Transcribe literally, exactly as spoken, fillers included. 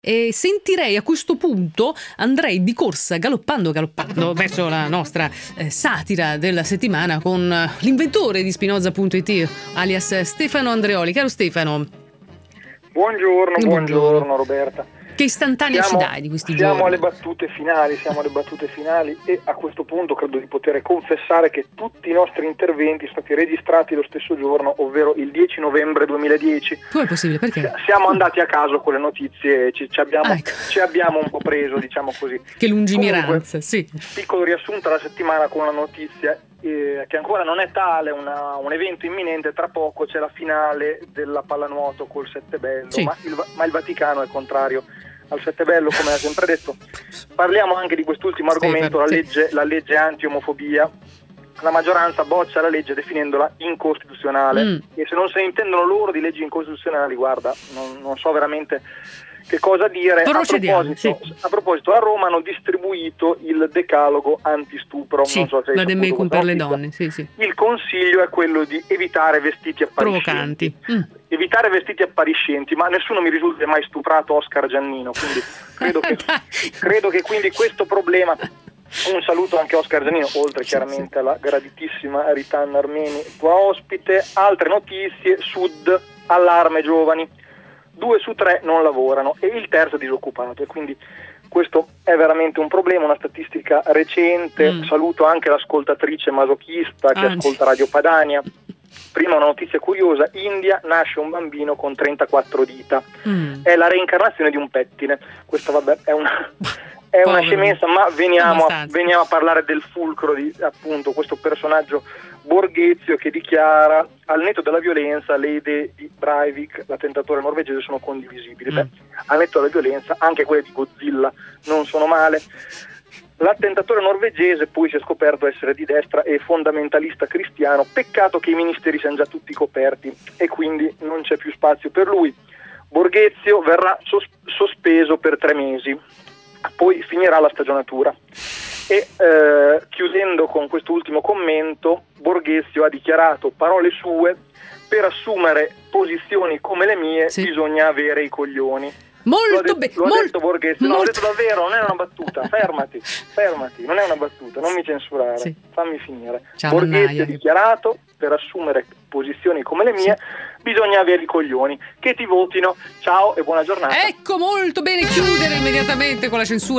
E sentirei a questo punto, andrei di corsa galoppando galoppando verso la nostra eh, satira della settimana con l'inventore di Spinoza punto it, alias Stefano Andreoli. Caro Stefano, buongiorno, buongiorno, buongiorno Roberta. Che istantanea siamo, ci dai di questi siamo giorni? alle battute finali, siamo alle battute finali e a questo punto credo di poter confessare che tutti i nostri interventi sono stati registrati lo stesso giorno, ovvero il dieci novembre duemiladieci. Come è possibile? Perché? Siamo andati a caso con le notizie e ci, ci, abbiamo, ah, ecco. ci abbiamo un po' preso, diciamo così. Che lungimiranza. Comunque, sì. Piccolo riassunto alla settimana con una notizia eh, che ancora non è tale, una, un evento imminente. Tra poco c'è la finale della pallanuoto col Settebello, sì. ma, il, ma il Vaticano è contrario al Settebello, come ha sempre detto. Parliamo anche di quest'ultimo argomento, la legge, la legge anti-omofobia. La maggioranza boccia la legge definendola incostituzionale mm. e se non se ne intendono loro di leggi incostituzionali, guarda, non, non so veramente che cosa dire. A proposito, sì. a proposito, a Roma hanno distribuito il decalogo antistupro, sì, non so se la Demecum per le donne, sì, sì. Il consiglio è quello di evitare vestiti appariscenti. Provocanti. Mm. Evitare vestiti appariscenti, ma nessuno mi risulta mai stuprato Oscar Giannino, quindi credo che, credo che quindi questo problema. Un saluto anche a Oscar Giannino, oltre chiaramente alla graditissima Ritanna Armeni, tua ospite. Altre notizie: Sud, allarme giovani, due su tre non lavorano e il terzo è disoccupato, e quindi questo è veramente un problema, una statistica recente. Mm. Saluto anche l'ascoltatrice masochista che Anzi. ascolta Radio Padania. Prima una notizia curiosa: India, nasce un bambino con trentaquattro dita, mm. è la reincarnazione di un pettine. Questa vabbè è una... È una scemenza, ma veniamo a, veniamo a parlare del fulcro di appunto questo personaggio Borghezio che dichiara: al netto della violenza le idee di Breivik, l'attentatore norvegese, sono condivisibili. Mm. Beh, al netto della violenza anche quelle di Godzilla non sono male. L'attentatore norvegese poi si è scoperto essere di destra e fondamentalista cristiano, peccato che i ministeri siano già tutti coperti e quindi non c'è più spazio per lui. Borghezio verrà sos- sospeso per tre mesi. Poi finirà la stagionatura e eh, chiudendo con quest'ultimo commento, Borghezio ha dichiarato, parole sue: per assumere posizioni come le mie sì. bisogna avere i coglioni. Molto bene, lo ha molto, detto Borghezio, no, molto... l'ho detto davvero, non è una battuta, fermati, fermati, non è una battuta, non mi censurare, sì. fammi finire. Ciao, Borghezio ha dichiarato: per assumere posizioni come le mie sì. bisogna avere i coglioni, che ti votino. Ciao e buona giornata. Ecco, molto bene, chiudere immediatamente con la censura.